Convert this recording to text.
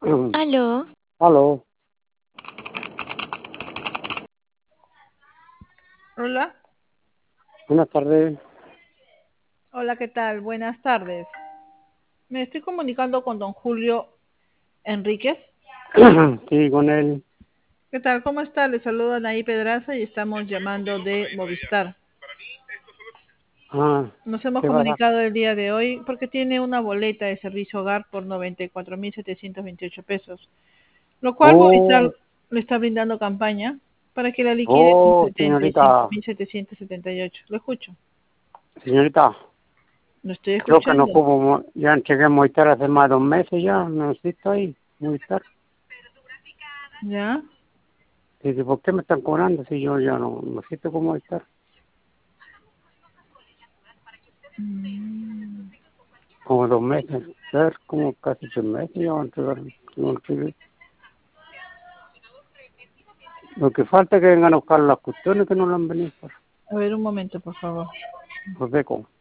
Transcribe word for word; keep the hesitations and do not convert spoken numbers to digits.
Aló. Aló, Hola, buenas tardes. hola, ¿qué tal? Buenas tardes. Me estoy comunicando con don Julio Enríquez. Sí, con él. ¿Qué tal? ¿Cómo está? Le saluda Anaí Pedraza y estamos llamando de Movistar. Ah, Nos hemos ¿qué pasa? comunicado el día de hoy porque tiene una boleta de servicio hogar por noventa y cuatro mil setecientos veintiocho pesos, lo cual Movistar Oh, le está brindando campaña para que la liquide en oh, setenta y cinco señorita, mil setecientos setenta y ocho. Lo escucho. señorita, Lo estoy creo que no escuchando. como, mo- ya entregué Movistar hace más de dos meses ya, no necesito ahí, Movistar. ¿Ya? Dice, ¿por qué me están cobrando si yo ya no no necesito con Movistar? Mm. Como dos meses, ser como casi tres meses ya voy a entregar. No entregué. Lo que falta es que vengan a buscar las cuestiones que no las han venido por, A ver, un momento, por favor. por Beco.